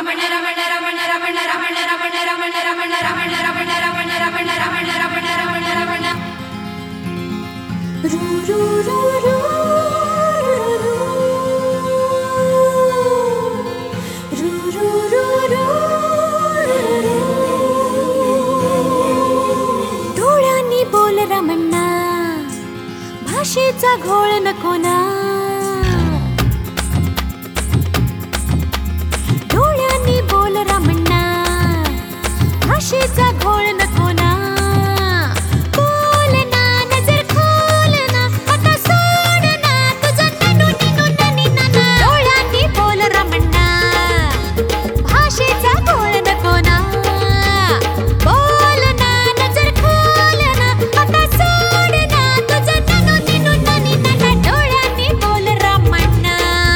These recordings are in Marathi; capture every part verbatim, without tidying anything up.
डोळ्यांनी बोल रमण्णा, भाषेचा घोळ नको ना. डोळ्यांनी बोल रमण्णा, भाषेचा घोळ नको ना. बोल ना, नजर खोल ना, आता सोड ना तुझं ननु निनु ननी नना. डोळ्यांनी बोल रमण्णा, भाषेचा घोळ नको ना. बोल ना, नजर खोल ना, आता सोड ना तुझं ननु निनु ननी नना. डोळ्यांनी बोल रमण्णा.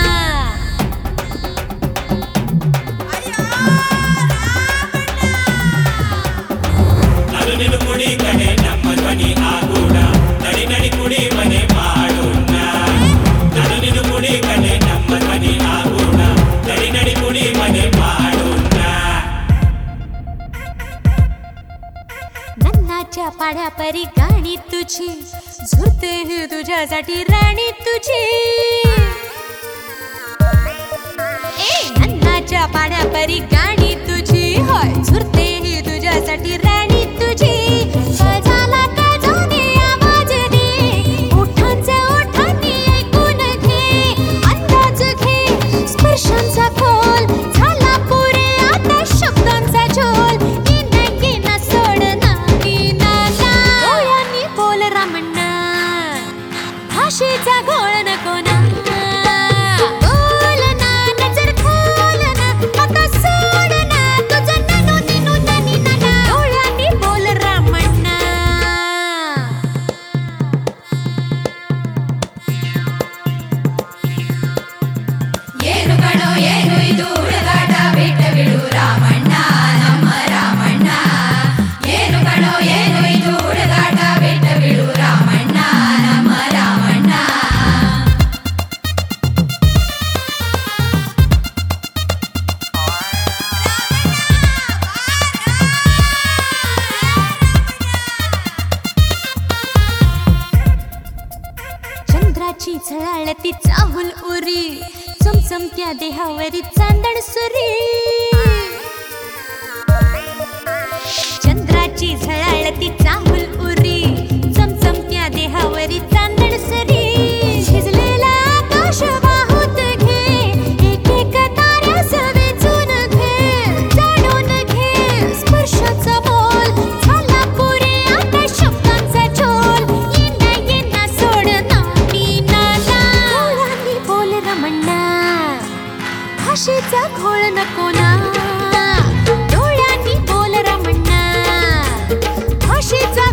ನಡು ಕುಡಿ ಕಡೆ ನಮ್ಮ ಧ್ವನಿ ಆಗೋಣ, ನಡಿ ನಡಿ ಕುಡಿ ಮನೆ ಮಾಡೋಣ. ನಡು ನಿಡು ಕುಡಿ ಕಡೆ ನಮ್ಮ ಧ್ವನಿ ಆಗೋಣ, ನಡಿ ನಡಿ ಕುಡಿ ಮನೆ ಮಾಡೋಣ. नन्नाच्या पाड्यापरी गाणी तुझी, झुरते ही तुझ्यासाठी राणी तुझी. ए नन्नाच्या पाड्यापरी गाणी तुझी, होय झुरते ही तुझ्यासाठी राणी तुझी. काय झाला काय जाणे आवाज दे, ओठांचा ओठांनी ऐकून घे. अंदाज घे स्पर्शांचा खोल, झाला पुरे आता शब्दांचा झोल. येना येना सोड ना येना ना. डोळ्यांनी बोल रमण्णा, भाषेचा घोळ नको ना. बोल ना, नजर खोल ना, आता सोड ना तुझं ननु निनु ननी नना. डोळ्यांनी बोल रमण्णा. ಏನು ಕಣೋ ಏನು ಇದು ಹುಡುಗಾಟ, ಬಿಟ್ಟ ಬಿಡು ರಾಮಣ್ಣ ನಮ್ಮ ರಾಮಣ್ಣ. ಏನು ಕಣೋ ಏನು ಇದು ಹುಡುಗಾಟ, ಬಿಟ್ಟ ಬಿಡು ರಾಮಣ್ಣ ನಮ್ಮ ರಾಮಣ್ಣ. चंद्राची झळाळती चाहुल उरी, चमचमत्या देहावरी चांदण सुरी. चंद्राची झळाळती चाहुल उरी, चमचमत्या देहावरी चांदण सुरी. शिजलेला आकाश वाहूत घे, एक एक ताऱ्यास वेचून घे. जाणून घे स्पर्शाचा मोल, झाला पुरे आता शब्दांचा झोल. येना येना सोड ना येना ना. डोळ्यांनी बोल रमण्णा, भाषेचा घोळ नको ना. डोळ्यांनी बोल रमण्णा, भाषेचा